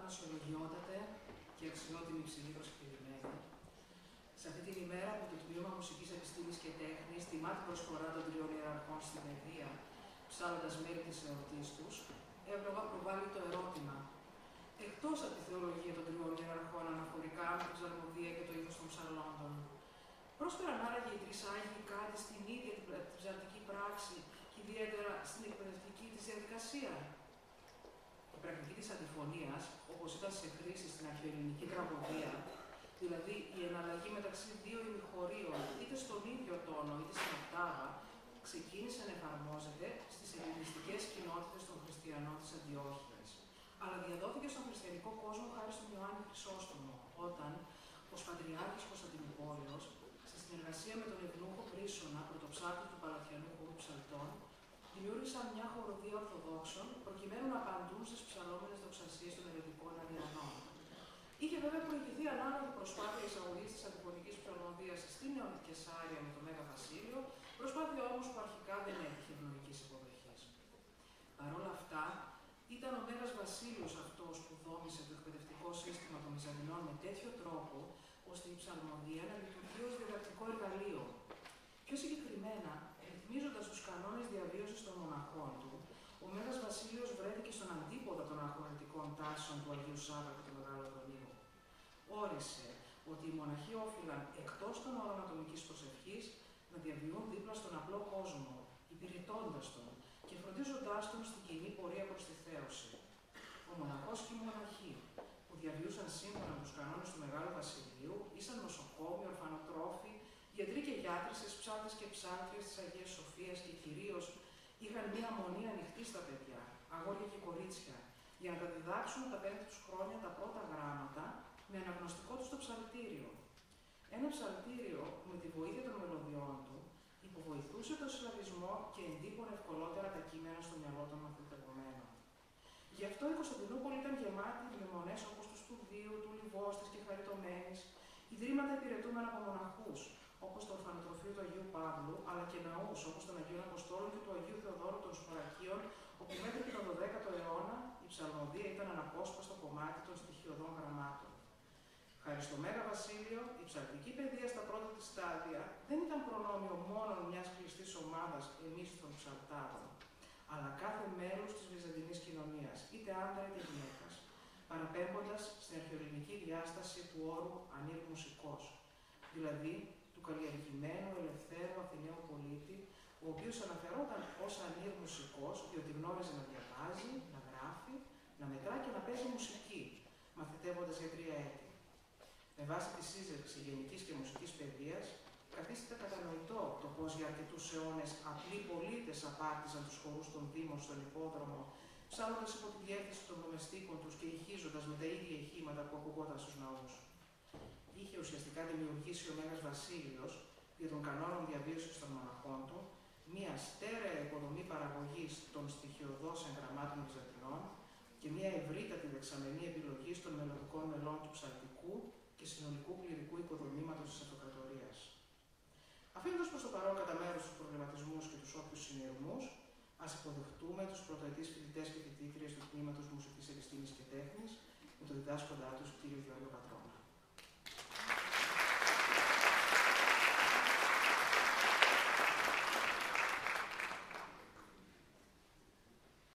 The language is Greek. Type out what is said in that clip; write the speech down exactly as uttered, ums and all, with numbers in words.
Αξιολογιότατε και αξιότιμη υψηλή προσκεκλημένη, σε αυτή την ημέρα που το Τμήμα Μουσικής Επιστήμης και Τέχνης τιμά την προσφορά των τριών ιεραρχών στην παιδεία, ψάλλοντας μέρη της εορτής τους, εύλογα προβάλλει το ερώτημα: εκτός από τη θεολογία των τριών ιεραρχών αναφορικά με την ψαλμοδία και το είδος των ψαλόντων, πρόσφεραν άραγε οι τρεις Άγιοι κάτι στην ίδια την ψαλτική πράξη και ιδιαίτερα στην εκπαιδευτική της διαδικασία? Η πρακτική της αντιφωνίας, όπως ήταν σε χρήση στην αρχαιοελληνική τραγωδία, δηλαδή η εναλλαγή μεταξύ δύο ημιχωρίων είτε στον ίδιο τόνο είτε στην οκτάβα, ξεκίνησε να εφαρμόζεται στις ελληνιστικές κοινότητες των χριστιανών της Αντιόχειας, αλλά διαδόθηκε στον χριστιανικό κόσμο χάρη στον Ιωάννη Χρυσόστομο, όταν ως Πατριάρχης Κωνσταντινουπόλεως, στη συνεργασία με τον Ευνούχο Πρίσσωνα, πρωτοψάλτη του Παλατιανού Χώρου Ψαλτών, δημιούργησαν μια χοροδία Ορθοδόξων προκειμένου να απαντούν στις ψαλόμενες δοξασίες των ερετικών Αριανών. Είχε βέβαια προηγηθεί ανάλογη προσπάθεια εισαγωγής της αντιφωνικής ψαλμοδίας στην Νεοκεσάρια με το Μέγα Βασίλειο, προσπάθεια όμως που αρχικά δεν έτυχε ευνοϊκής υποδοχής. Παρ' όλα αυτά, ήταν ο Μέγας Βασίλειος αυτός που δόμησε το εκπαιδευτικό σύστημα των Βυζαντινών με τέτοιο τρόπο, ώστε η ψαλμοδία να λειτουργεί ως διδακτικό εργαλείο. Πιο συγκεκριμένα, ρυθμίζοντας τους κανόνες διαβίωσης των μοναχών του, ο Μέγας Βασίλειος βρέθηκε στον αντίποδα των αναχωρητικών τάσεων του Αγίου Σάββα και του Μεγάλου Αντωνίου. Όρισε ότι οι μοναχοί όφυλαν εκτός των όρων ατομικής προσευχής να διαβιούν δίπλα στον απλό κόσμο, υπηρετώντας τον και φροντίζοντάς τον στην κοινή πορεία προς τη θέωση. Ο μοναχός και οι μοναχοί, που διαβιούσαν σύμφωνα με τους κανόνες του Μεγάλου Βασιλείου, ήσαν νοσοκόμοι, ορφανοτρόφοι, γιατροί και γιατρίσες, ψάλτες και ψάλτριες της Αγίας Σοφίας και κυρίως είχαν μία μονή ανοιχτή στα παιδιά, αγόρια και κορίτσια, για να τα διδάξουν τα πέντε τους χρόνια τα πρώτα γράμματα με αναγνωστικό τους το ψαλτήριο. Ένα ψαλτήριο που με τη βοήθεια των μελωδιών του υποβοηθούσε τον συλλαβισμό και εντύπωνε ευκολότερα τα κείμενα στο μυαλό των μαθητευομένων. Γι' αυτό η Κωνσταντινούπολη ήταν γεμάτη μνημονές όπως του Στουδίου, του Λιβώστης και Χαριτωμένης, ιδρύματα υπηρετούμενα από μοναχούς, όπως το ορφανοτροφείο του Αγίου Παύλου, αλλά και ναούς όπως των Αγίων Αποστόλων και του Αγίου Θεοδόρου των Σπορακίων, όπου μέχρι και τον δωδέκατο αιώνα η ψαλμοδία ήταν αναπόσπαστο κομμάτι των στοιχειωδών γραμμάτων. Χάρη στο Μέγα Βασίλειο, η ψαλτική παιδεία στα πρώτα της στάδια δεν ήταν προνόμιο μόνο μιας κλειστής ομάδας εμείς των ψαλτάδων, αλλά κάθε μέλος της βυζαντινής κοινωνίας, είτε άντρα είτε γυναίκας, παραπέμποντας στην αρχαιοελληνική διάσταση του όρου ανήρμουσικός, δηλαδή του καλλιεργημένου, ελευθέρου Αθηναίου πολίτη, ο οποίος αναφερόταν ως ανήρμουσικός, διότι γνώριζε να διαβάζει, να γράφει, να μετρά και να παίζει μουσική, μαθητεύοντας για τρία έτη. Με βάση τη σύζευξη γενικής και μουσικής παιδείας, καθίσταται κατανοητό το πώς για αρκετούς αιώνες απλοί πολίτες απάρτιζαν τους χορούς των δήμων στον υπόδρομο, ψάλλοντας υπό τη διεύθυνση των δομεστίκων τους και ηχίζοντας με τα ίδια ηχήματα που ακουγόταν στους ναούς. Είχε ουσιαστικά δημιουργήσει ο Μέγας Βασίλειος, για των κανόνων διαβίωσης των μοναχών του, μία στέρεα υποδομή παραγωγής των στοιχειωδώς εγγραμμάτων Βυζαντινών και μία ευρύτατη δεξαμενή επιλογής των μελωδικών μελών του ψαλτικού και συνολικού κληρικού οικοδομήματος της Αυτοκρατορίας. Αφήνοντας προς το παρόν κατά μέρος τους προβληματισμούς και τους όποιους συνειρμούς, ας υποδεχτούμε τους πρωτοετής φοιτητές και φοιτήτριες του Τμήματος Μουσικής Επιστήμης και Τέχνης με τον διδάσκοντά τους, κύριο Γιώργο Πατρόνα.